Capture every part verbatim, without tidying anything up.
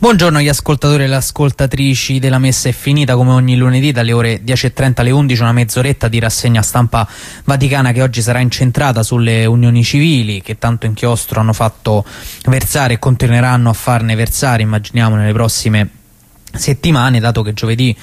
Buongiorno agli ascoltatori e alle ascoltatrici della Messa è finita, come ogni lunedì dalle ore dieci e trenta alle undici, una mezz'oretta di rassegna stampa vaticana che oggi sarà incentrata sulle unioni civili che tanto inchiostro hanno fatto versare e continueranno a farne versare, immaginiamo, nelle prossime settimane, dato che giovedì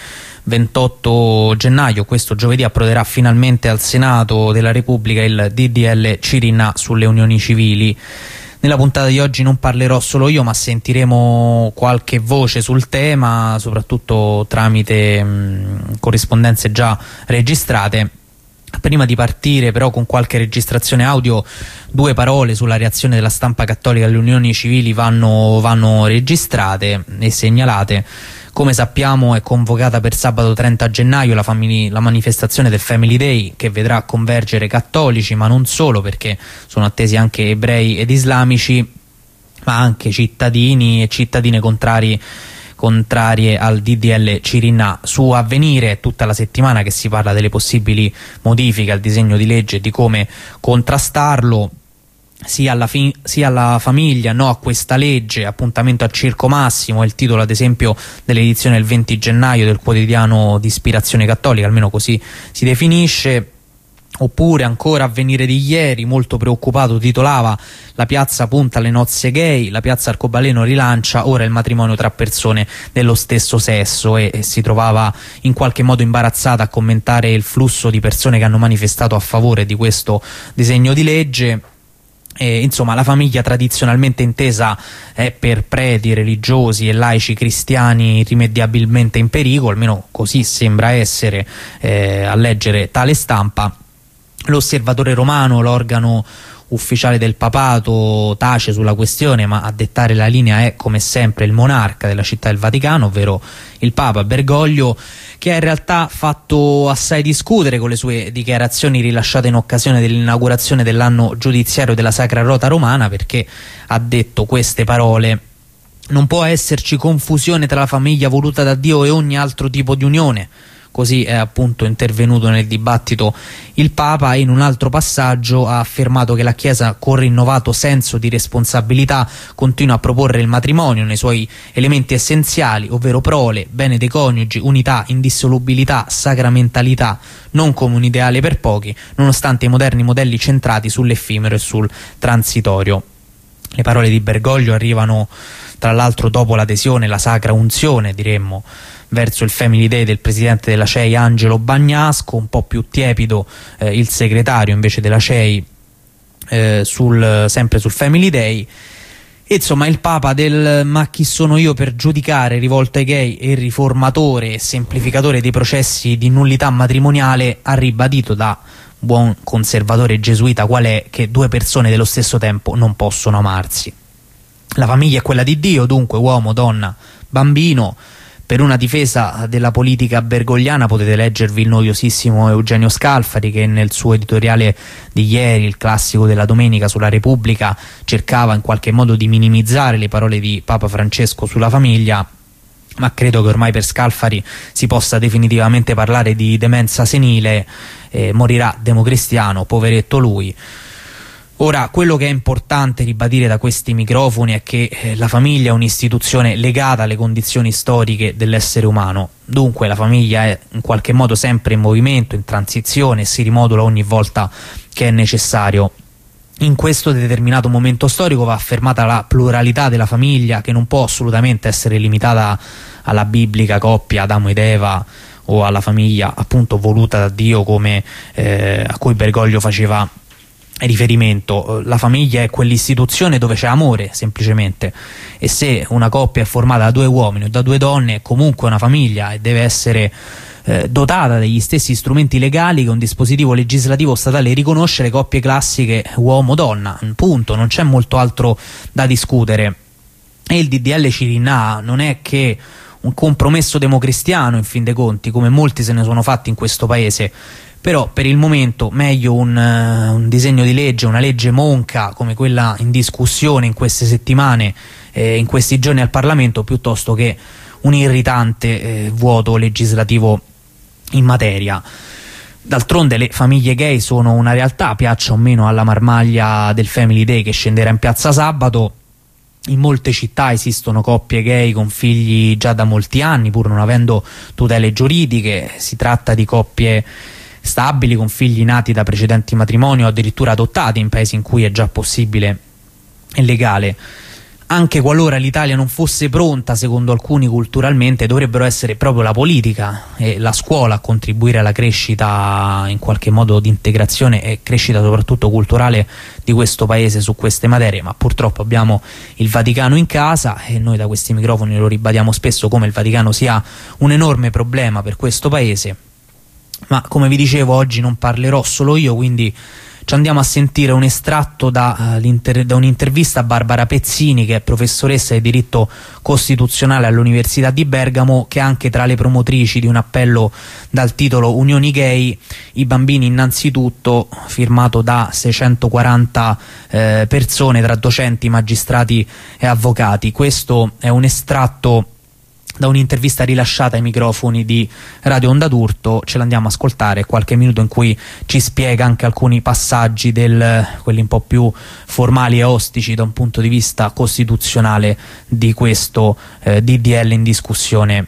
ventotto gennaio, questo giovedì, approderà finalmente al Senato della Repubblica il D D L Cirinnà sulle unioni civili. Nella puntata di oggi non parlerò solo io, ma sentiremo qualche voce sul tema, soprattutto tramite mh, corrispondenze già registrate. Prima di partire però con qualche registrazione audio, due parole sulla reazione della stampa cattolica alle unioni civili vanno, vanno registrate e segnalate. Come sappiamo è convocata per sabato trenta gennaio la, la manifestazione del Family Day, che vedrà convergere cattolici, ma non solo, perché sono attesi anche ebrei ed islamici, ma anche cittadini e cittadine contrari contrarie al D D L Cirinnà. Su Avvenire è tutta la settimana che si parla delle possibili modifiche al disegno di legge e di come contrastarlo. Sia alla, sia alla famiglia, no a questa legge, appuntamento al Circo Massimo è il titolo ad esempio dell'edizione del venti gennaio del quotidiano di ispirazione cattolica, almeno così si definisce. Oppure ancora Avvenire di ieri, molto preoccupato, titolava: la piazza punta alle nozze gay, la piazza Arcobaleno rilancia ora il matrimonio tra persone dello stesso sesso, e, e si trovava in qualche modo imbarazzata a commentare il flusso di persone che hanno manifestato a favore di questo disegno di legge. Eh, insomma, la famiglia tradizionalmente intesa è per preti religiosi e laici cristiani irrimediabilmente in pericolo, almeno così sembra essere eh, a leggere tale stampa. L'Osservatore Romano, l'organo ufficiale del papato, tace sulla questione, ma a dettare la linea è come sempre il monarca della città del Vaticano, ovvero il Papa Bergoglio, che ha in realtà fatto assai discutere con le sue dichiarazioni rilasciate in occasione dell'inaugurazione dell'anno giudiziario della Sacra Rota Romana, perché ha detto queste parole: non può esserci confusione tra la famiglia voluta da Dio e ogni altro tipo di unione. Così è appunto intervenuto nel dibattito il Papa, e in un altro passaggio ha affermato che la Chiesa, con rinnovato senso di responsabilità, continua a proporre il matrimonio nei suoi elementi essenziali, ovvero prole, bene dei coniugi, unità, indissolubilità, sacramentalità, non come un ideale per pochi, nonostante i moderni modelli centrati sull'effimero e sul transitorio. Le parole di Bergoglio arrivano tra l'altro dopo l'adesione, la sacra unzione, diremmo, verso il Family Day del presidente della C E I Angelo Bagnasco, un po' più tiepido eh, il segretario invece della C E I eh, sul, sempre sul Family Day. E insomma il Papa del "ma chi sono io per giudicare" rivolto ai gay, e il riformatore e semplificatore dei processi di nullità matrimoniale, ha ribadito, da buon conservatore gesuita qual è, che due persone dello stesso tempo non possono amarsi. La famiglia è quella di Dio, dunque uomo, donna, bambino. Per una difesa della politica bergogliana potete leggervi il noiosissimo Eugenio Scalfari, che nel suo editoriale di ieri, il classico della domenica sulla Repubblica, cercava in qualche modo di minimizzare le parole di Papa Francesco sulla famiglia, ma credo che ormai per Scalfari si possa definitivamente parlare di demenza senile. Eh, morirà democristiano, poveretto lui. Ora, quello che è importante ribadire da questi microfoni è che eh, la famiglia è un'istituzione legata alle condizioni storiche dell'essere umano. Dunque la famiglia è in qualche modo sempre in movimento, in transizione, e si rimodula ogni volta che è necessario. In questo determinato momento storico va affermata la pluralità della famiglia, che non può assolutamente essere limitata alla biblica coppia Adamo ed Eva, o alla famiglia appunto voluta da Dio, come eh, a cui Bergoglio faceva riferimento. La famiglia è quell'istituzione dove c'è amore, semplicemente, e se una coppia è formata da due uomini o da due donne è comunque una famiglia, e deve essere eh, dotata degli stessi strumenti legali che un dispositivo legislativo statale riconosce. Le coppie classiche uomo-donna, punto, non c'è molto altro da discutere. E il D D L Cirinnà non è che un compromesso democristiano, in fin dei conti, come molti se ne sono fatti in questo paese. Però per il momento meglio un, uh, un disegno di legge, una legge monca come quella in discussione in queste settimane, eh, in questi giorni al Parlamento, piuttosto che un irritante eh, vuoto legislativo in materia. D'altronde le famiglie gay sono una realtà, piaccia o meno alla marmaglia del Family Day che scenderà in piazza sabato. in molte città esistono coppie gay con figli già da molti anni, pur non avendo tutele giuridiche. Si tratta di coppie stabili con figli nati da precedenti matrimoni o addirittura adottati in paesi in cui è già possibile e legale. Anche qualora l'Italia non fosse pronta, secondo alcuni culturalmente, dovrebbero essere proprio la politica e la scuola a contribuire alla crescita, in qualche modo, di integrazione e crescita soprattutto culturale di questo paese su queste materie. Ma purtroppo abbiamo il Vaticano in casa e noi da questi microfoni lo ribadiamo spesso come il Vaticano sia un enorme problema per questo paese. Ma come vi dicevo, oggi non parlerò solo io, quindi ci andiamo a sentire un estratto da, uh, da un'intervista a Barbara Pezzini, che è professoressa di diritto costituzionale all'Università di Bergamo, che è anche tra le promotrici di un appello dal titolo Unioni Gay, i bambini innanzitutto, firmato da seicentoquaranta eh, persone tra docenti, magistrati e avvocati. Questo è un estratto da un'intervista rilasciata ai microfoni di Radio Onda d'Urto. Ce l'andiamo a ascoltare, qualche minuto in cui ci spiega anche alcuni passaggi, del, quelli un po' più formali e ostici da un punto di vista costituzionale, di questo eh, D D L in discussione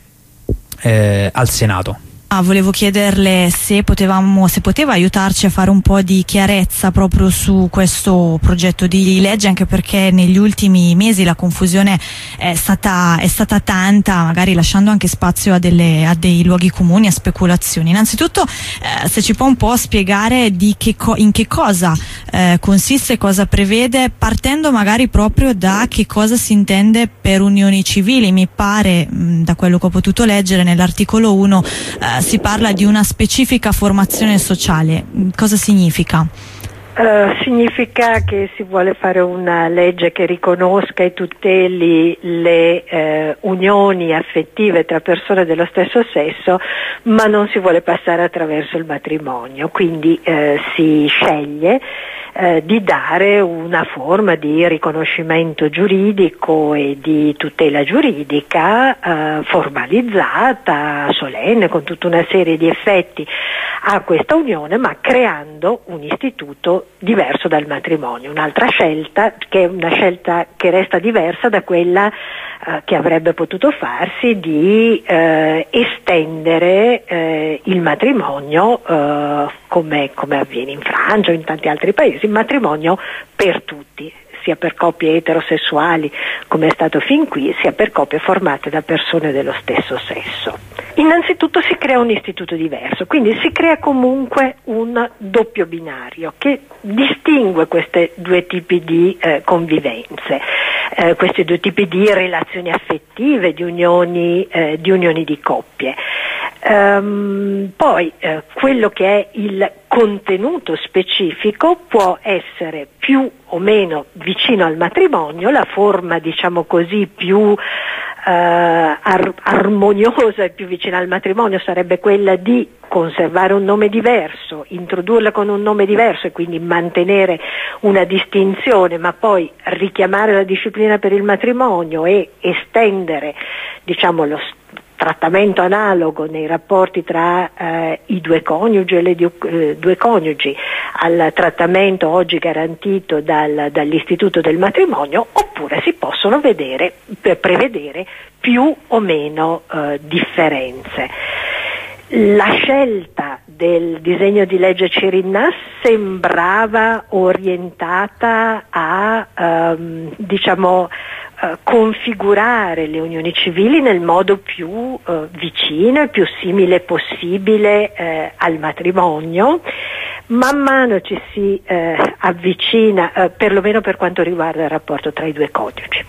eh, al Senato. Ah, volevo chiederle se potevamo, se poteva aiutarci a fare un po' di chiarezza proprio su questo progetto di legge, anche perché negli ultimi mesi la confusione è stata, è stata tanta, magari lasciando anche spazio a, delle, a dei luoghi comuni, a speculazioni. Innanzitutto eh, se ci può un po' spiegare di che co- in che cosa eh, consiste, cosa prevede, partendo magari proprio da che cosa si intende per unioni civili. Mi pare, mh, da quello che ho potuto leggere nell'articolo uno, eh, si parla di una specifica formazione sociale. Cosa significa? Uh, significa che si vuole fare una legge che riconosca e tuteli le eh, unioni affettive tra persone dello stesso sesso, ma non si vuole passare attraverso il matrimonio. Quindi eh, si sceglie eh, di dare una forma di riconoscimento giuridico e di tutela giuridica eh, formalizzata, solenne, con tutta una serie di effetti a questa unione, ma creando un istituto diverso dal matrimonio. Un'altra scelta, che è una scelta che resta diversa da quella eh, che avrebbe potuto farsi di eh, estendere eh, il matrimonio eh, come, come avviene in Francia o in tanti altri paesi, il matrimonio per tutti, sia per coppie eterosessuali come è stato fin qui, sia per coppie formate da persone dello stesso sesso. Innanzitutto si crea un istituto diverso, quindi si crea comunque un doppio binario che distingue questi due tipi di eh, convivenze, eh, questi due tipi di relazioni affettive, di unioni, eh, di, unioni di coppie. Um, poi eh, quello che è il contenuto specifico può essere più o meno vicino al matrimonio, la forma, diciamo così, più Uh, ar- armoniosa e più vicina al matrimonio sarebbe quella di conservare un nome diverso, introdurla con un nome diverso e quindi mantenere una distinzione, ma poi richiamare la disciplina per il matrimonio e estendere, diciamo, lo trattamento analogo nei rapporti tra eh, i due coniugi e le di- eh, due coniugi al trattamento oggi garantito dal, dall'istituto del matrimonio, oppure si possono vedere, per prevedere più o meno eh, differenze. La scelta del disegno di legge Cirinnà sembrava orientata a ehm, diciamo eh, configurare le unioni civili nel modo più eh, vicino e più simile possibile eh, al matrimonio. Man mano ci si eh, avvicina, eh, perlomeno per quanto riguarda il rapporto tra i due coniugi.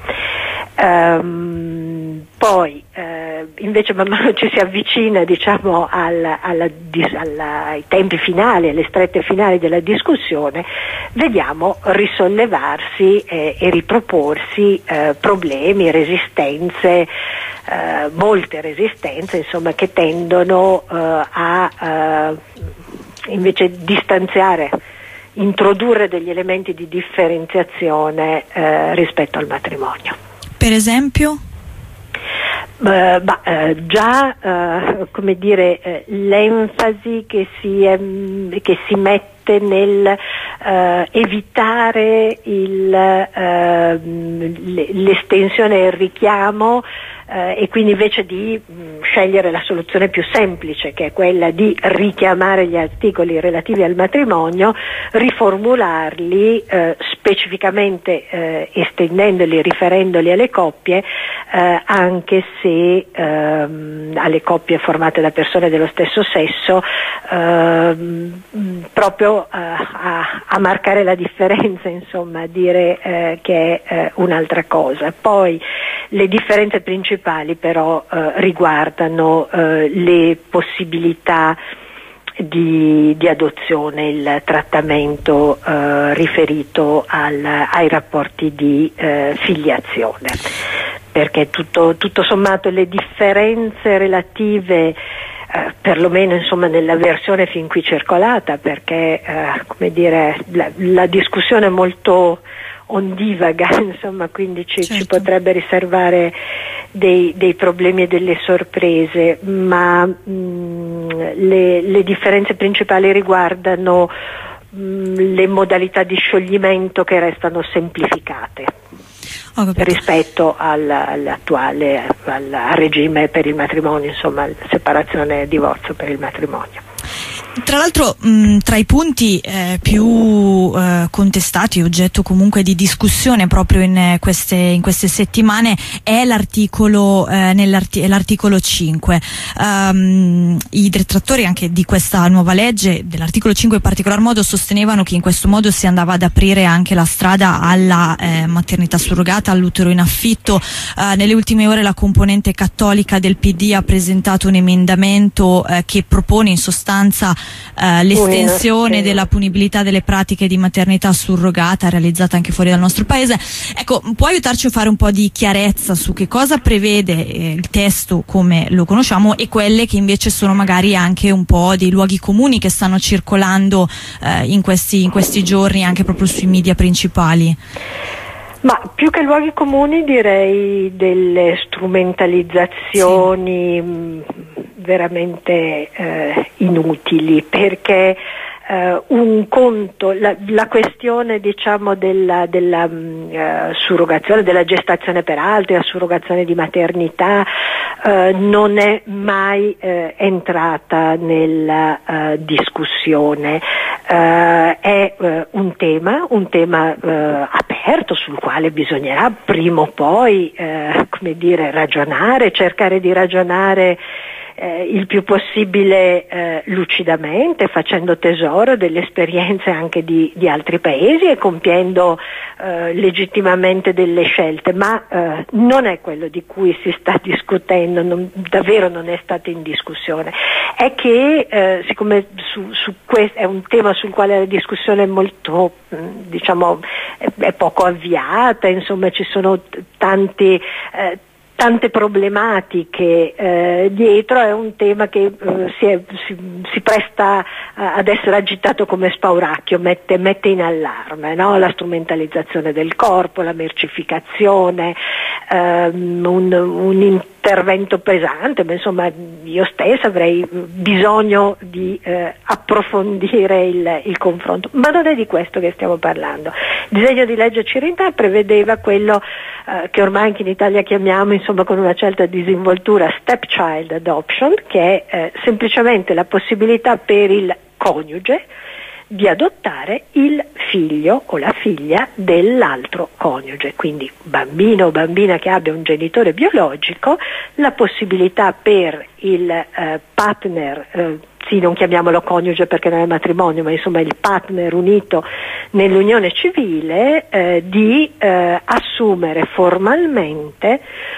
Um, poi eh, invece man mano ci si avvicina, diciamo, alla, alla, alla, ai tempi finali, alle strette finali della discussione, vediamo risollevarsi eh, e riproporsi eh, problemi, resistenze, eh, molte resistenze, insomma, che tendono eh, a eh, invece distanziare, introdurre degli elementi di differenziazione eh, rispetto al matrimonio. Per esempio? Uh, bah, uh, già uh, come dire uh, l'enfasi che si, um, che si mette consiste nel eh, evitare il, eh, l'estensione e il richiamo, eh, e quindi invece di mh, scegliere la soluzione più semplice, che è quella di richiamare gli articoli relativi al matrimonio, riformularli eh, specificamente eh, estendendoli, riferendoli alle coppie, eh, anche se ehm, alle coppie formate da persone dello stesso sesso, ehm, proprio eh, a, a marcare la differenza, insomma, a dire eh, che è eh, un'altra cosa. Poi le differenze principali però eh, riguardano eh, le possibilità di, di adozione, il trattamento eh, riferito al, ai rapporti di eh, filiazione, perché tutto, tutto sommato le differenze relative, Eh, perlomeno insomma nella versione fin qui circolata, perché eh, come dire, la, la discussione è molto ondivaga, insomma, quindi ci, certo. ci potrebbe riservare dei, dei problemi e delle sorprese, ma mh, le, le differenze principali riguardano mh, le modalità di scioglimento, che restano semplificate rispetto al, all'attuale al, al regime per il matrimonio, insomma, separazione e divorzio per il matrimonio. Tra l'altro mh, tra i punti eh, più eh, contestati, oggetto comunque di discussione proprio in queste, in queste settimane, è l'articolo, eh, nell'arti- l'articolo cinque. Um, I detrattori anche di questa nuova legge, dell'articolo cinque in particolar modo, sostenevano che in questo modo si andava ad aprire anche la strada alla eh, maternità surrogata, all'utero in affitto. Uh, nelle ultime ore la componente cattolica del P D ha presentato un emendamento eh, che propone in sostanza Uh, l'estensione della punibilità delle pratiche di maternità surrogata realizzata anche fuori dal nostro paese. Ecco, può aiutarci a fare un po' di chiarezza su che cosa prevede eh, il testo come lo conosciamo e quelle che invece sono magari anche un po' dei luoghi comuni che stanno circolando eh, in questi, in questi giorni anche proprio sui media principali? Ma più che luoghi comuni direi delle strumentalizzazioni sì. veramente eh, inutili, perché eh, un conto, la, la questione diciamo della, della uh, surrogazione, della gestazione per altri, la surrogazione di maternità eh, non è mai eh, entrata nella uh, discussione. Uh, è uh, un tema, un tema uh, aperto, sul quale bisognerà prima o poi uh, come dire, ragionare, cercare di ragionare eh, il più possibile eh, lucidamente, facendo tesoro delle esperienze anche di, di altri paesi e compiendo eh, legittimamente delle scelte, ma eh, non è quello di cui si sta discutendo, non, davvero non è stato in discussione. È che eh, siccome su, su questo è un tema sul quale la discussione è molto mh, diciamo è, è poco avviata, insomma ci sono t- tanti eh, tante problematiche eh, dietro, è un tema che eh, si, è, si, si presta eh, ad essere agitato come spauracchio, mette, mette in allarme, no? La strumentalizzazione del corpo, la mercificazione, ehm, un, un intervento pesante, ma insomma io stessa avrei bisogno di eh, approfondire il, il confronto, ma non è di questo che stiamo parlando. Il disegno di legge Cirinta prevedeva quello eh, che ormai anche in Italia chiamiamo, insomma con una certa disinvoltura, stepchild adoption, che è eh, semplicemente la possibilità per il coniuge di adottare il figlio o la figlia dell'altro coniuge, quindi bambino o bambina che abbia un genitore biologico, la possibilità per il eh, partner, eh, sì, non chiamiamolo coniuge perché non è matrimonio, ma insomma il partner unito nell'unione civile, eh, di eh, assumere formalmente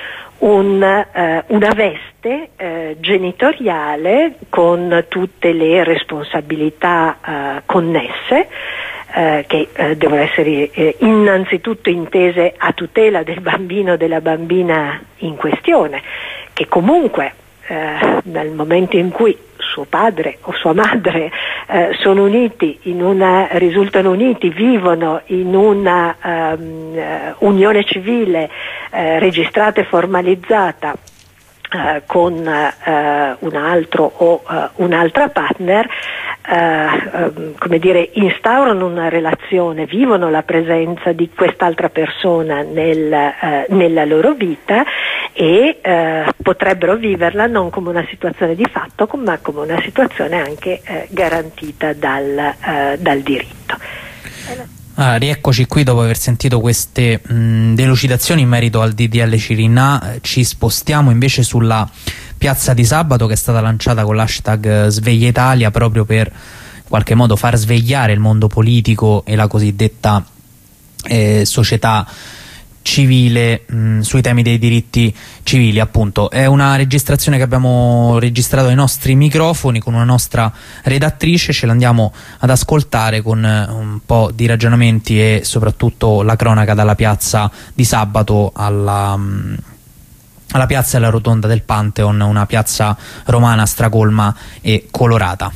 un, eh, una veste eh, genitoriale con tutte le responsabilità eh, connesse, eh, che eh, devono essere eh, innanzitutto intese a tutela del bambino o della bambina in questione, che comunque eh, nel momento in cui suo padre o sua madre eh, sono uniti in una, risultano uniti, vivono in una um, uh, unione civile uh, registrata e formalizzata uh, con uh, un altro o uh, un'altra partner, uh, come dire, instaurano una relazione, vivono la presenza di quest'altra persona nel, uh, nella loro vita e uh, potrebbero viverla non come una situazione di fatto, ma come una situazione anche uh, garantita dal, uh, dal diritto. Ah, rieccoci qui dopo aver sentito queste mh, delucidazioni in merito al D D L Cirinnà. Eh, ci spostiamo invece sulla piazza di sabato, che è stata lanciata con l'hashtag Sveglia Italia proprio per in qualche modo far svegliare il mondo politico e la cosiddetta eh, società civile mh, sui temi dei diritti civili. Appunto è una registrazione che abbiamo registrato ai nostri microfoni con una nostra redattrice, ce l'andiamo ad ascoltare con un po' di ragionamenti e soprattutto la cronaca dalla piazza di sabato alla, mh, alla piazza e alla rotonda del Pantheon, una piazza romana stracolma e colorata.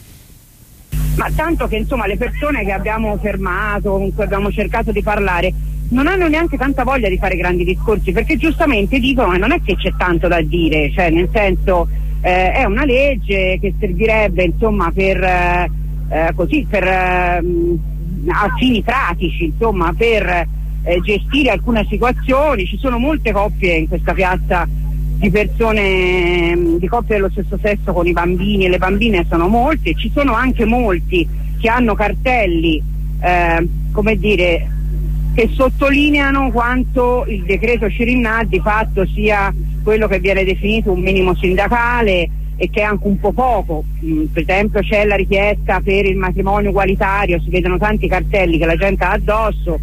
Ma tanto che insomma le persone che abbiamo fermato, con cui abbiamo cercato di parlare, non hanno neanche tanta voglia di fare grandi discorsi, perché giustamente dicono che non è che c'è tanto da dire, cioè nel senso eh, è una legge che servirebbe insomma per eh, così per eh, a fini pratici, insomma per eh, gestire alcune situazioni. Ci sono molte coppie in questa piazza di persone, di coppie dello stesso sesso con i bambini, e le bambine sono molte. Ci sono anche molti che hanno cartelli eh, come dire che sottolineano quanto il decreto Cirinnà di fatto sia quello che viene definito un minimo sindacale e che è anche un po' poco. Mm, per esempio c'è la richiesta per il matrimonio egualitario, si vedono tanti cartelli che la gente ha addosso,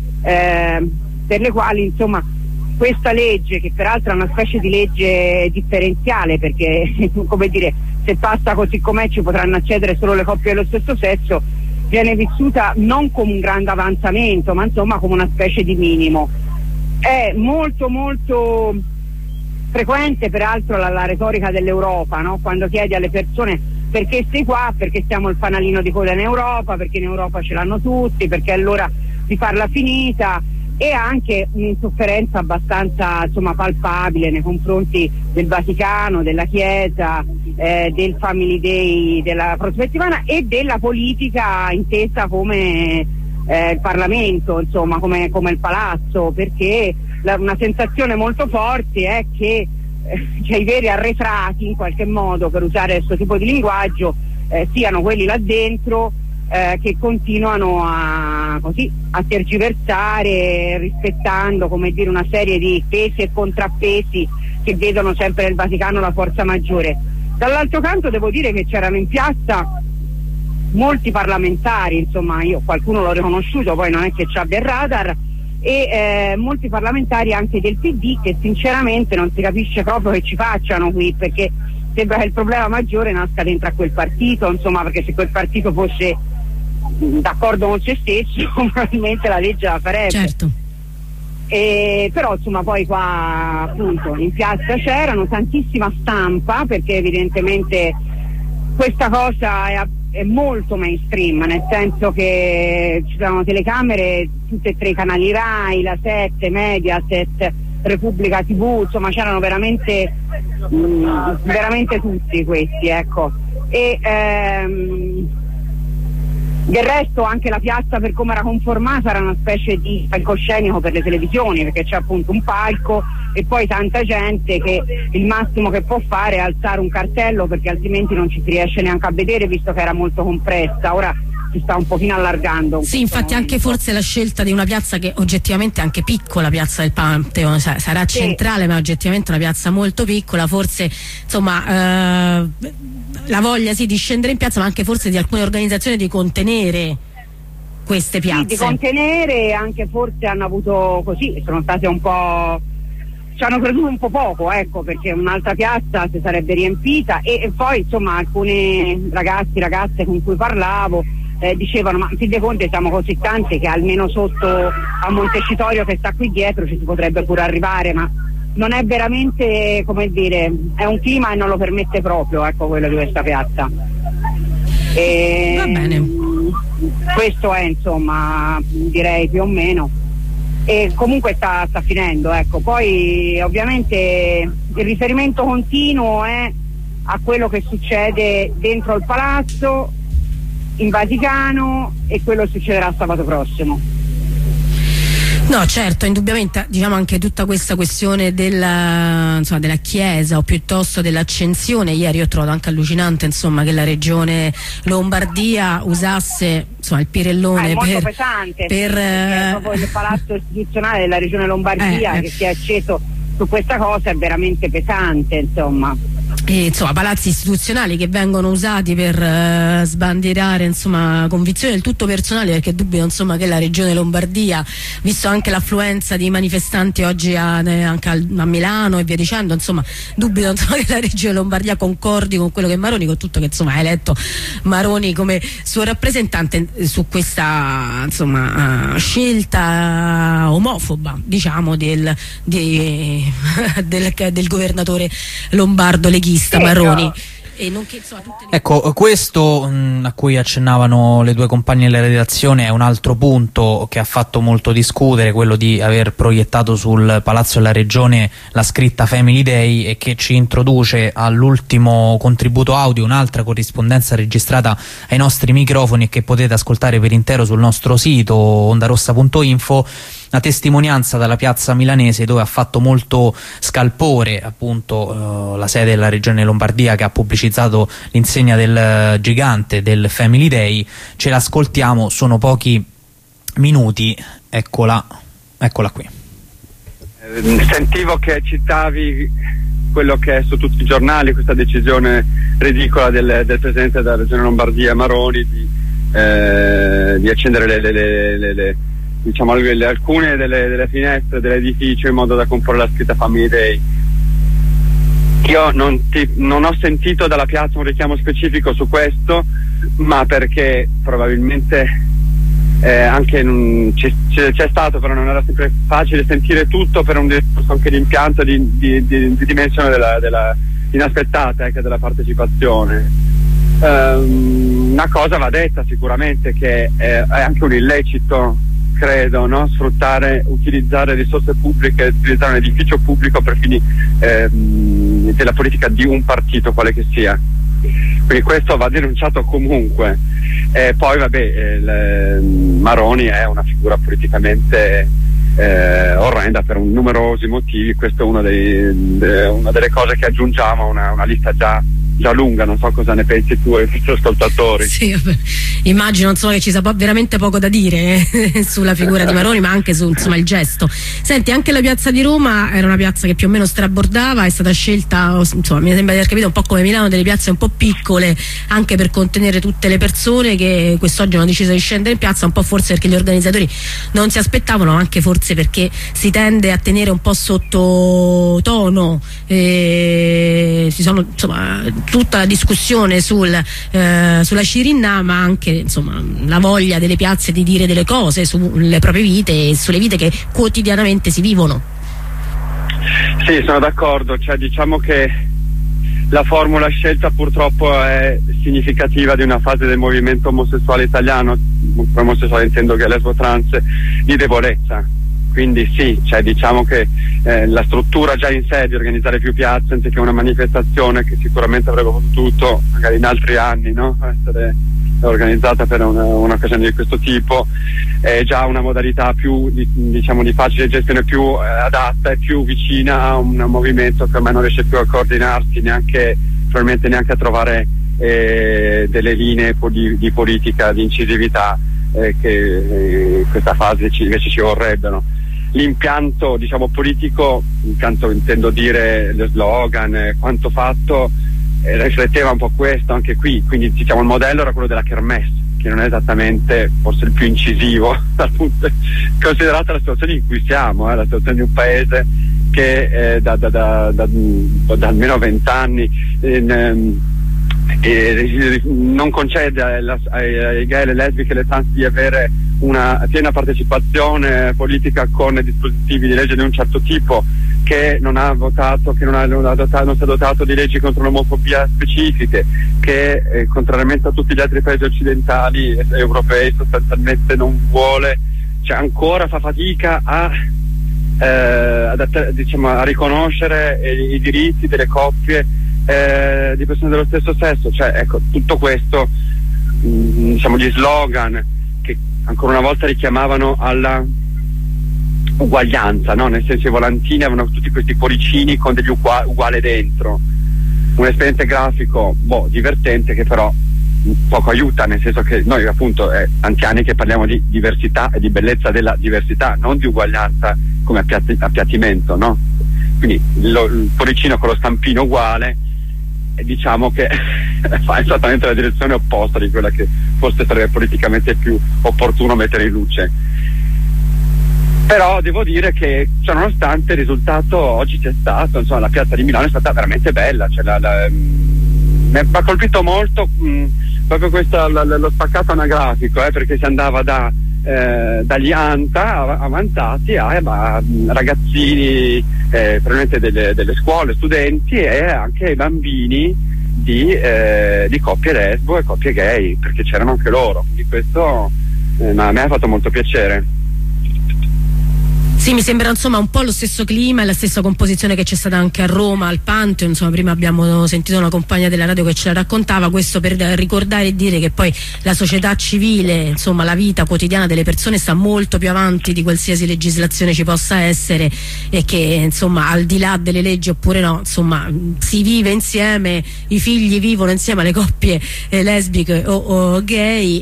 eh, per le quali insomma questa legge, che peraltro è una specie di legge differenziale, perché come dire, se passa così com'è ci potranno accedere solo le coppie dello stesso sesso, viene vissuta non come un grande avanzamento, ma insomma come una specie di minimo. È molto molto frequente peraltro la, la retorica dell'Europa, no? Quando chiedi alle persone perché sei qua, perché siamo il fanalino di coda in Europa, perché in Europa ce l'hanno tutti, perché è l'ora di farla finita, e anche un'insofferenza abbastanza insomma palpabile nei confronti del Vaticano, della Chiesa, eh, del Family Day della prossima settimana e della politica intesa come eh, il Parlamento, insomma come, come il Palazzo, perché la, una sensazione molto forte è che eh, cioè, i veri arretrati in qualche modo, per usare questo tipo di linguaggio, eh, siano quelli là dentro Eh, che continuano a, così, a tergiversare, rispettando come dire una serie di pesi e contrappesi che vedono sempre nel Vaticano la forza maggiore. Dall'altro canto devo dire che c'erano in piazza molti parlamentari, insomma io qualcuno l'ho riconosciuto, poi non è che ci abbia il radar, e eh, molti parlamentari anche del P D, che sinceramente non si capisce proprio che ci facciano qui, perché sembra che il problema maggiore nasca dentro a quel partito, insomma, perché se quel partito fosse d'accordo con se stesso probabilmente la legge la farebbe. Certo. E, però insomma poi qua appunto in piazza c'erano tantissima stampa, perché evidentemente questa cosa è, è molto mainstream, nel senso che ci sono telecamere, tutti e tre i canali Rai, la sette, Mediaset, Repubblica tivù, insomma c'erano veramente mh, veramente tutti questi, ecco. E ehm, del resto anche la piazza, per come era conformata, era una specie di palcoscenico per le televisioni, perché c'è appunto un palco e poi tanta gente che il massimo che può fare è alzare un cartello, perché altrimenti non ci si riesce neanche a vedere, visto che era molto compressa. Ora si sta un pochino allargando. Sì, infatti anche forse la scelta di una piazza che oggettivamente è anche piccola, piazza del Pantheon, sarà sì, centrale, ma oggettivamente una piazza molto piccola, forse insomma eh, la voglia sì di scendere in piazza, ma anche forse di alcune organizzazioni di contenere queste piazze. Sì, di contenere, anche forse hanno avuto così, sono state un po', ci hanno creduto un po' poco, ecco, perché un'altra piazza si sarebbe riempita, e, e poi insomma alcuni ragazzi, ragazze con cui parlavo Eh, dicevano, ma in fin dei conti siamo così tanti che almeno sotto a Montecitorio, che sta qui dietro, ci si potrebbe pure arrivare, ma non è veramente, come dire, è un clima e non lo permette proprio, ecco, quello di questa piazza. E va bene, questo è insomma, direi più o meno, e comunque sta, sta finendo, ecco. Poi ovviamente il riferimento continuo è a quello che succede dentro il palazzo, in Vaticano e quello succederà sabato prossimo. No, certo, indubbiamente, diciamo, anche tutta questa questione della, insomma, della Chiesa o piuttosto dell'accensione. Ieri ho trovato anche allucinante, insomma, che la regione Lombardia usasse, insomma, il Pirellone ah, è molto per, pesante, per è proprio il palazzo istituzionale della regione Lombardia eh, che si è acceso su questa cosa, è veramente pesante, insomma. E, insomma, palazzi istituzionali che vengono usati per uh, sbandierare, insomma, convinzioni del tutto personali, perché dubito, insomma, che la regione Lombardia, visto anche l'affluenza di manifestanti oggi a, anche a Milano e via dicendo, insomma, dubito, insomma, che la regione Lombardia concordi con quello che Maroni, con tutto che, insomma, ha eletto Maroni come suo rappresentante su questa, insomma, uh, scelta omofoba, diciamo, del, di, del, del governatore lombardo leghista Maroni. E non che, insomma, tutte le... Ecco, questo mh, a cui accennavano le due compagne della redazione è un altro punto che ha fatto molto discutere, quello di aver proiettato sul Palazzo della Regione la scritta Family Day, e che ci introduce all'ultimo contributo audio, un'altra corrispondenza registrata ai nostri microfoni e che potete ascoltare per intero sul nostro sito ondarossa punto info. Una testimonianza dalla piazza milanese, dove ha fatto molto scalpore appunto eh, la sede della regione Lombardia, che ha pubblicizzato l'insegna del gigante del Family Day. Ce l'ascoltiamo, sono pochi minuti, eccola, eccola qui. Sentivo che citavi quello che è su tutti i giornali, questa decisione ridicola del, del presidente della regione Lombardia Maroni di, eh, di accendere le, le, le, le, le diciamo le, alcune delle, delle finestre dell'edificio in modo da comporre la scritta Family Day. Io non, ti, non ho sentito dalla piazza un richiamo specifico su questo, ma perché probabilmente eh, anche c'è stato, però non era sempre facile sentire tutto per un discorso anche di impianto di, di, di, di dimensione della, della inaspettata anche della partecipazione. Um, una cosa va detta sicuramente, che è, è anche un illecito, credo, no? Sfruttare, utilizzare risorse pubbliche, utilizzare un edificio pubblico per fini ehm, della politica di un partito, quale che sia. Quindi questo va denunciato comunque. E poi vabbè, il, Maroni è una figura politicamente eh, orrenda per un numerosi motivi. Questo è uno dei, de, una delle cose che aggiungiamo a una, una lista già già lunga. Non so cosa ne pensi tu e i tuoi ascoltatori. Sì, vabbè. Immagino, insomma, che ci sia po veramente poco da dire eh, sulla figura di Maroni, ma anche su, insomma, il gesto. Senti, anche la piazza di Roma era una piazza che più o meno strabordava, è stata scelta, insomma, mi sembra di aver capito, un po' come Milano, delle piazze un po' piccole, anche per contenere tutte le persone che quest'oggi hanno deciso di scendere in piazza, un po' forse perché gli organizzatori non si aspettavano, anche forse perché si tende a tenere un po' sottotono, eh, ci sono, insomma, tutta la discussione sul, eh, sulla Cirinna, ma anche, insomma, la voglia delle piazze di dire delle cose sulle proprie vite e sulle vite che quotidianamente si vivono. Sì, sono d'accordo, cioè diciamo che la formula scelta purtroppo è significativa di una fase del movimento omosessuale italiano, omosessuale intendo che è lesbo trans, di debolezza. Quindi sì, cioè diciamo che eh, la struttura già in sé di organizzare più piazze anziché una manifestazione che sicuramente avrebbe potuto magari in altri anni, no? essere organizzata per un'occasione di questo tipo, è già una modalità più di, diciamo di facile gestione, più eh, adatta e più vicina a un, un movimento che ormai non riesce più a coordinarsi, neanche probabilmente neanche a trovare eh, delle linee di, di politica, di incisività eh, che eh, in questa fase ci, invece ci vorrebbero. L'impianto, diciamo, politico, intanto intendo dire lo slogan, eh, quanto fatto, eh, rifletteva un po' questo anche qui. Quindi diciamo il modello era quello della kermesse, che non è esattamente forse il più incisivo dal punto, considerata la situazione in cui siamo, eh, la situazione di un paese che eh, da, da, da, da, da almeno vent'anni eh, eh, non concede ai, ai gay, alle lesbiche e alle trans di avere una piena partecipazione politica con dispositivi di legge di un certo tipo, che non ha votato, che non, ha, non, ha dotato, non si è dotato di leggi contro l'omofobia specifiche, che eh, contrariamente a tutti gli altri paesi occidentali e europei sostanzialmente non vuole, cioè ancora fa fatica a, eh, ad, diciamo, a riconoscere i, i diritti delle coppie eh, di persone dello stesso sesso. Cioè ecco, tutto questo mh, diciamo gli slogan che ancora una volta richiamavano alla uguaglianza, no? Nel senso, i volantini avevano tutti questi cuoricini con degli ugua- uguali dentro, un esperienze grafico boh, divertente, che però poco aiuta, nel senso che noi appunto è tanti anni che parliamo di diversità e di bellezza della diversità, non di uguaglianza come appiatti- appiattimento, no? Quindi lo, il cuoricino con lo stampino uguale, e diciamo che fa esattamente la direzione opposta di quella che forse sarebbe politicamente più opportuno mettere in luce. Però devo dire che, cioè, nonostante il risultato oggi c'è stato, insomma, la piazza di Milano è stata veramente bella, cioè, la, la, mh, mi ha colpito molto mh, proprio questa, la, la, lo spaccato anagrafico, eh, perché si andava da, eh, dagli ANTA avanzati a eh, ma, ragazzini eh, probabilmente delle, delle scuole, studenti e anche bambini di, eh, di coppie lesbo e coppie gay, perché c'erano anche loro, quindi questo eh, ma a me ha fatto molto piacere. Sì, mi sembra insomma un po' lo stesso clima e la stessa composizione che c'è stata anche a Roma, al Pantheon. Insomma, prima abbiamo sentito una compagna della radio che ce la raccontava, questo per ricordare e dire che poi la società civile, insomma la vita quotidiana delle persone sta molto più avanti di qualsiasi legislazione ci possa essere, e che insomma al di là delle leggi oppure no, insomma si vive insieme, i figli vivono insieme, le coppie eh, lesbiche o, o gay,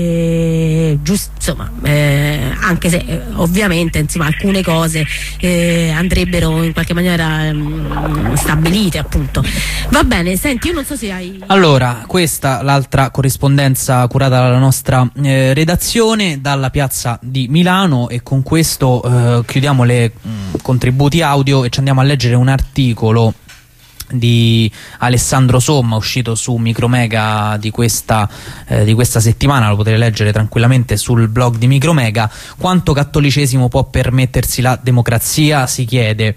e giusto, insomma eh, anche se eh, ovviamente insomma alcune cose eh, andrebbero in qualche maniera mh, stabilite, appunto. Va bene, senti, io non so se hai... Allora, questa l'altra corrispondenza curata dalla nostra eh, redazione dalla piazza di Milano, e con questo eh, chiudiamo le mh, contributi audio e ci andiamo a leggere un articolo di Alessandro Somma uscito su Micromega di questa, eh, di questa settimana. Lo potete leggere tranquillamente sul blog di Micromega. Quanto cattolicesimo può permettersi la democrazia? Si chiede.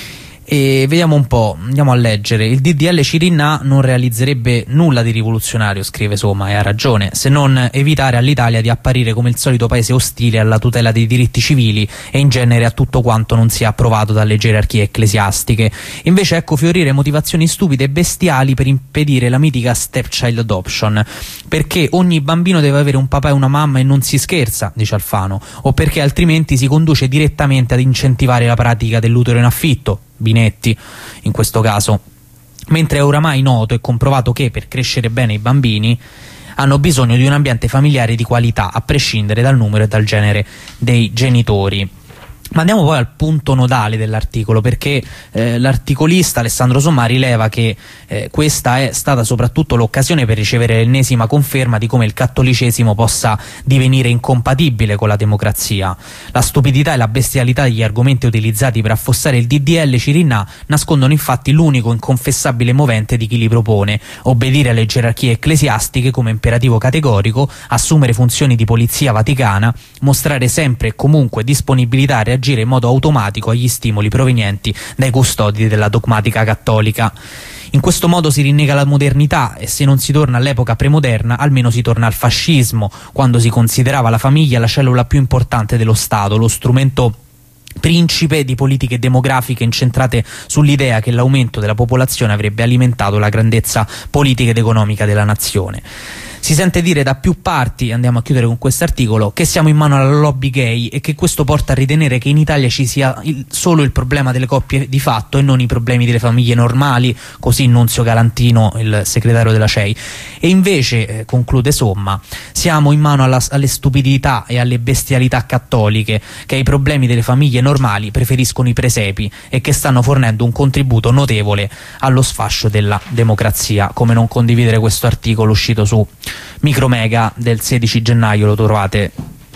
E vediamo un po', andiamo a leggere. Il D D L Cirinnà non realizzerebbe nulla di rivoluzionario, scrive Somma, e ha ragione, se non evitare all'Italia di apparire come il solito paese ostile alla tutela dei diritti civili e in genere a tutto quanto non sia approvato dalle gerarchie ecclesiastiche. Invece ecco fiorire motivazioni stupide e bestiali per impedire la mitica stepchild adoption, perché ogni bambino deve avere un papà e una mamma e non si scherza, dice Alfano, o perché altrimenti si conduce direttamente ad incentivare la pratica dell'utero in affitto, Binetti in questo caso, mentre è oramai noto e comprovato che per crescere bene i bambini hanno bisogno di un ambiente familiare di qualità, a prescindere dal numero e dal genere dei genitori. Ma andiamo poi al punto nodale dell'articolo, perché eh, l'articolista Alessandro Somma rileva che eh, questa è stata soprattutto l'occasione per ricevere l'ennesima conferma di come il cattolicesimo possa divenire incompatibile con la democrazia. La stupidità e la bestialità degli argomenti utilizzati per affossare il D D L Cirinnà nascondono infatti l'unico inconfessabile movente di chi li propone: obbedire alle gerarchie ecclesiastiche come imperativo categorico, assumere funzioni di polizia vaticana, mostrare sempre e comunque disponibilità a agire in modo automatico agli stimoli provenienti dai custodi della dogmatica cattolica. In questo modo si rinnega la modernità, e se non si torna all'epoca premoderna almeno si torna al fascismo, quando si considerava la famiglia la cellula più importante dello Stato, lo strumento principe di politiche demografiche incentrate sull'idea che l'aumento della popolazione avrebbe alimentato la grandezza politica ed economica della nazione. Si sente dire da più parti, andiamo a chiudere con questo articolo, che siamo in mano alla lobby gay e che questo porta a ritenere che in Italia ci sia il, solo il problema delle coppie di fatto e non i problemi delle famiglie normali, così Nunzio Galantino, il segretario della C E I. E invece, eh, conclude Somma, siamo in mano alla, alle stupidità e alle bestialità cattoliche che ai problemi delle famiglie normali preferiscono i presepi e che stanno fornendo un contributo notevole allo sfascio della democrazia. Come non condividere questo articolo uscito su Micromega del sedici gennaio, lo trovate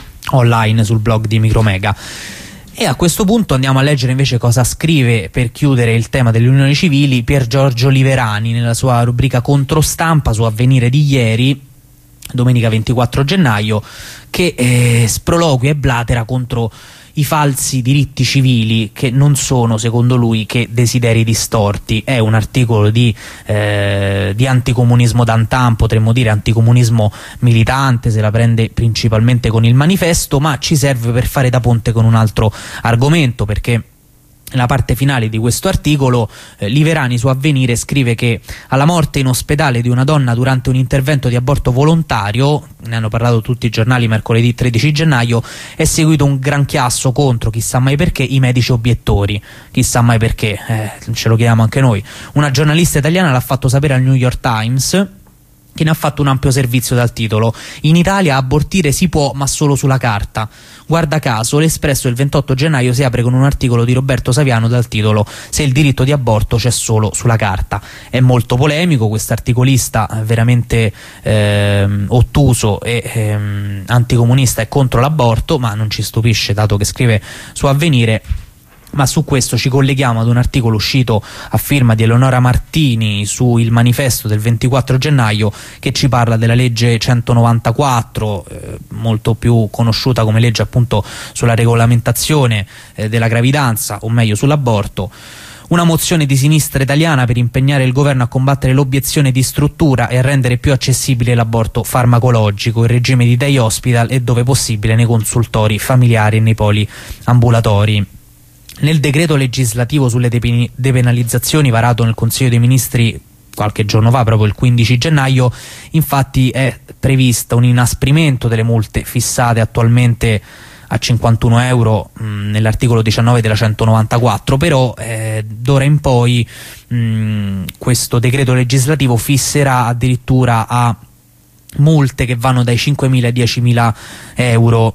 online sul blog di Micromega. E a questo punto andiamo a leggere invece cosa scrive, per chiudere il tema delle unioni civili, Pier Giorgio Liverani nella sua rubrica Controstampa su Avvenire di ieri, domenica ventiquattro gennaio, che eh, sproloquia e blatera contro i falsi diritti civili, che non sono secondo lui che desideri distorti. È un articolo di, eh, di anticomunismo d'antan, potremmo dire anticomunismo militante, se la prende principalmente con il manifesto, ma ci serve per fare da ponte con un altro argomento, perché nella parte finale di questo articolo, eh, Liverani su Avvenire scrive che alla morte in ospedale di una donna durante un intervento di aborto volontario, ne hanno parlato tutti i giornali mercoledì tredici gennaio, è seguito un gran chiasso contro, chissà mai perché, i medici obiettori. Chissà mai perché, eh, ce lo chiediamo anche noi. Una giornalista italiana l'ha fatto sapere al New York Times, che ne ha fatto un ampio servizio dal titolo: in Italia abortire si può ma solo sulla carta. Guarda caso l'Espresso il ventotto gennaio si apre con un articolo di Roberto Saviano dal titolo "Se il diritto di aborto c'è solo sulla carta". È molto polemico quest'articolista, veramente ehm, ottuso e ehm, anticomunista e contro l'aborto, ma non ci stupisce dato che scrive su Avvenire. Ma su questo ci colleghiamo ad un articolo uscito a firma di Eleonora Martini su Il Manifesto del ventiquattro gennaio, che ci parla della legge centonovantaquattro, eh, molto più conosciuta come legge appunto sulla regolamentazione eh, della gravidanza, o meglio sull'aborto. Una mozione di sinistra italiana per impegnare il governo a combattere l'obiezione di struttura e a rendere più accessibile l'aborto farmacologico, il regime di day hospital e, dove possibile, nei consultori familiari e nei poli ambulatori. Nel decreto legislativo sulle depenalizzazioni varato nel Consiglio dei Ministri qualche giorno fa, proprio il quindici gennaio, infatti è previsto un inasprimento delle multe fissate attualmente a cinquantuno euro nell'articolo diciannove della centonovantaquattro, però eh, d'ora in poi mh, questo decreto legislativo fisserà addirittura a multe che vanno dai cinquemila ai diecimila euro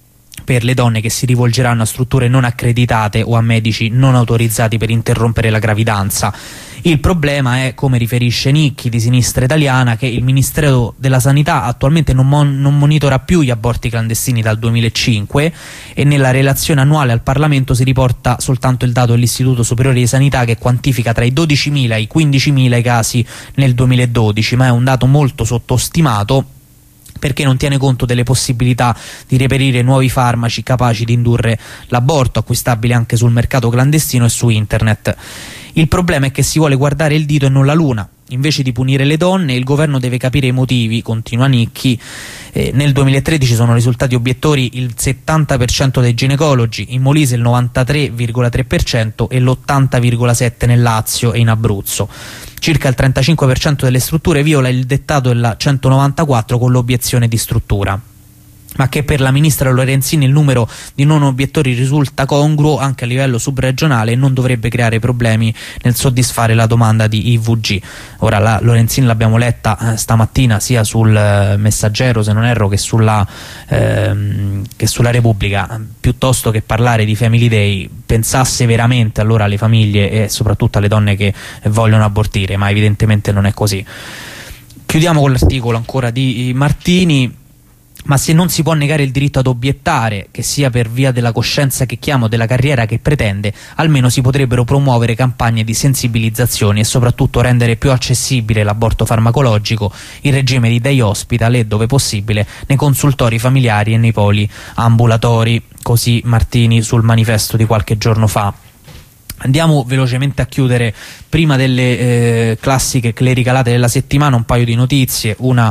per le donne che si rivolgeranno a strutture non accreditate o a medici non autorizzati per interrompere la gravidanza. Il problema è, come riferisce Nicchi di Sinistra Italiana, che il Ministero della Sanità attualmente non, mon non monitora più gli aborti clandestini dal duemilacinque e nella relazione annuale al Parlamento si riporta soltanto il dato dell'Istituto Superiore di Sanità, che quantifica tra i dodicimila e i quindicimila i casi nel duemiladodici, ma è un dato molto sottostimato, perché non tiene conto delle possibilità di reperire nuovi farmaci capaci di indurre l'aborto, acquistabili anche sul mercato clandestino e su internet. Il problema è che si vuole guardare il dito e non la luna. Invece di punire le donne, il governo deve capire i motivi, continua Nicchi. Eh, nel duemilatredici sono risultati obiettori il settanta per cento dei ginecologi, in Molise il novantatré virgola tre per cento e l'ottanta virgola sette per cento nel Lazio e in Abruzzo. Circa il trentacinque per cento delle strutture viola il dettato della centonovantaquattro con l'obiezione di struttura. Ma che per la ministra Lorenzin il numero di non obiettori risulta congruo anche a livello subregionale e non dovrebbe creare problemi nel soddisfare la domanda di I V G. Ora la Lorenzin l'abbiamo letta eh, stamattina sia sul eh, Messaggero, se non erro, che sulla, ehm, che sulla Repubblica. Piuttosto che parlare di Family Day, pensasse veramente allora alle famiglie e soprattutto alle donne che eh, vogliono abortire, ma evidentemente non è così. Chiudiamo con l'articolo ancora di Martini. Ma se non si può negare il diritto ad obiettare, che sia per via della coscienza che chiama o della carriera che pretende, almeno si potrebbero promuovere campagne di sensibilizzazione e soprattutto rendere più accessibile l'aborto farmacologico, il regime di day hospital e, dove possibile, nei consultori familiari e nei poli ambulatori. Così Martini sul Manifesto di qualche giorno fa. Andiamo velocemente a chiudere, prima delle eh, classiche clericalate della settimana, un paio di notizie. Una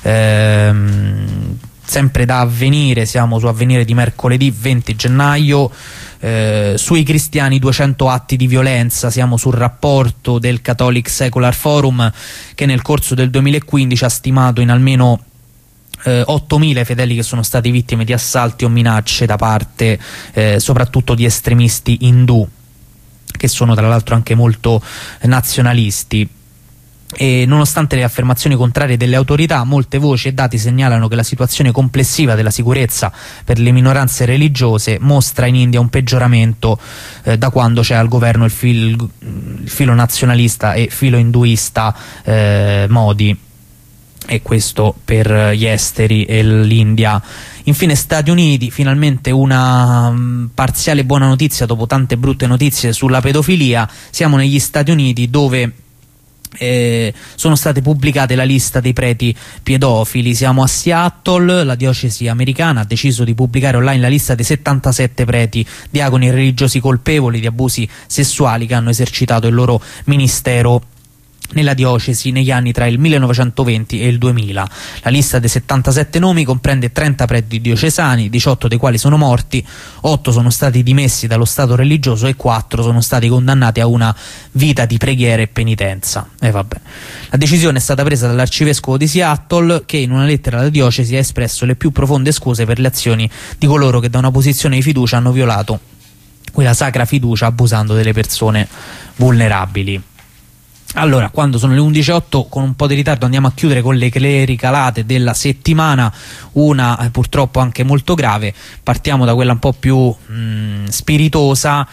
ehm, sempre da Avvenire, siamo su Avvenire di mercoledì venti gennaio, eh, sui cristiani duecento atti di violenza. Siamo sul rapporto del Catholic Secular Forum, che nel corso del duemilaquindici ha stimato in almeno eh, ottomila i fedeli che sono stati vittime di assalti o minacce da parte eh, soprattutto di estremisti indù, che sono tra l'altro anche molto nazionalisti. E nonostante le affermazioni contrarie delle autorità, molte voci e dati segnalano che la situazione complessiva della sicurezza per le minoranze religiose mostra in India un peggioramento eh, da quando c'è al governo il, fil, il filo nazionalista e filo induista eh, Modi, e questo per gli esteri e l'India. Infine Stati Uniti, finalmente una um, parziale buona notizia dopo tante brutte notizie sulla pedofilia. Siamo negli Stati Uniti, dove Eh, sono state pubblicate la lista dei preti pedofili. Siamo a Seattle, la diocesi americana ha deciso di pubblicare online la lista dei settantasette preti, diaconi e religiosi colpevoli di abusi sessuali che hanno esercitato il loro ministero nella diocesi negli anni tra il millenovecentoventi e il duemila. La lista dei settantasette nomi comprende trenta preti diocesani, diciotto dei quali sono morti, otto sono stati dimessi dallo stato religioso e quattro sono stati condannati a una vita di preghiera e penitenza. E vabbè. La decisione è stata presa dall'arcivescovo di Seattle, che in una lettera alla diocesi ha espresso le più profonde scuse per le azioni di coloro che da una posizione di fiducia hanno violato quella sacra fiducia abusando delle persone vulnerabili. Allora, quando sono le undici e otto, con un po' di ritardo andiamo a chiudere con le clericalate della settimana, una eh, purtroppo anche molto grave. Partiamo da quella un po' più mh, spiritosa.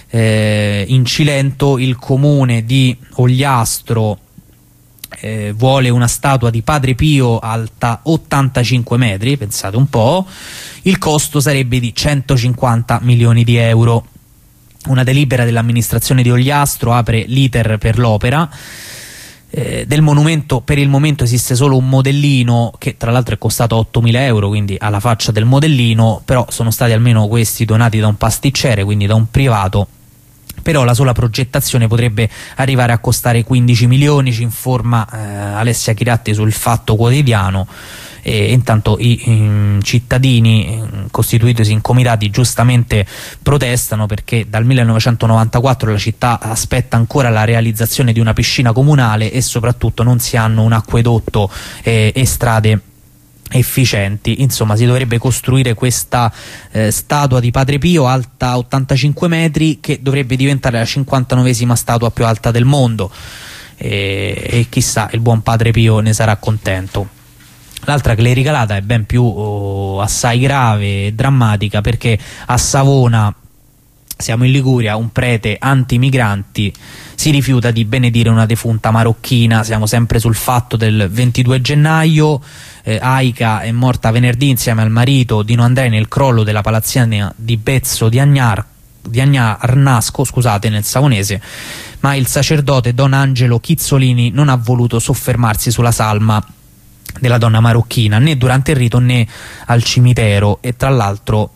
Eh, in Cilento il comune di Ogliastro eh, vuole una statua di Padre Pio alta ottantacinque metri, pensate un po', il costo sarebbe di centocinquanta milioni di euro. Una delibera dell'amministrazione di Ogliastro apre l'iter per l'opera. Eh, del monumento per il momento esiste solo un modellino che tra l'altro è costato ottomila euro, quindi alla faccia del modellino, però sono stati almeno questi donati da un pasticcere, quindi da un privato. Però la sola progettazione potrebbe arrivare a costare quindici milioni, ci informa eh, Alessia Chiratti sul Fatto Quotidiano. E intanto i, i cittadini costituitosi in comitati giustamente protestano, perché dal millenovecentonovantaquattro la città aspetta ancora la realizzazione di una piscina comunale e soprattutto non si hanno un acquedotto eh, e strade efficienti. Insomma, si dovrebbe costruire questa eh, statua di Padre Pio alta ottantacinque metri, che dovrebbe diventare la cinquantanovesima statua più alta del mondo, e, e chissà, il buon Padre Pio ne sarà contento. L'altra clericalata è ben più oh, assai grave e drammatica, perché a Savona, siamo in Liguria, un prete anti-migranti si rifiuta di benedire una defunta marocchina. Siamo sempre sul Fatto del ventidue gennaio. eh, Aika è morta venerdì insieme al marito Dino Andrei nel crollo della palazzina di Bezzo di Agnar di Agnarnasco, scusate, nel Savonese, ma il sacerdote Don Angelo Chizzolini non ha voluto soffermarsi sulla salma della donna marocchina, né durante il rito né al cimitero. E tra l'altro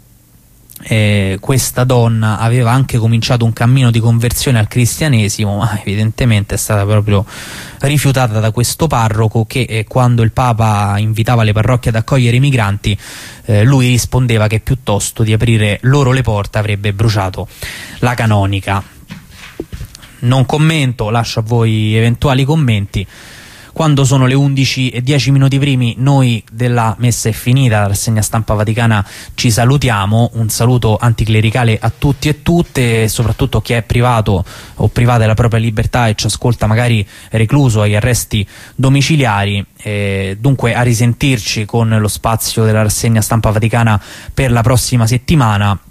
eh, questa donna aveva anche cominciato un cammino di conversione al cristianesimo, ma evidentemente è stata proprio rifiutata da questo parroco, che eh, quando il Papa invitava le parrocchie ad accogliere i migranti, eh, lui rispondeva che piuttosto di aprire loro le porte avrebbe bruciato la canonica. Non commento, lascio a voi eventuali commenti. Quando sono le undici e dieci minuti primi, noi della Messa è finita, la rassegna stampa vaticana ci salutiamo. Un saluto anticlericale a tutti e tutte, e soprattutto chi è privato o privata della propria libertà e ci ascolta magari recluso agli arresti domiciliari. E dunque a risentirci con lo spazio della rassegna stampa vaticana per la prossima settimana.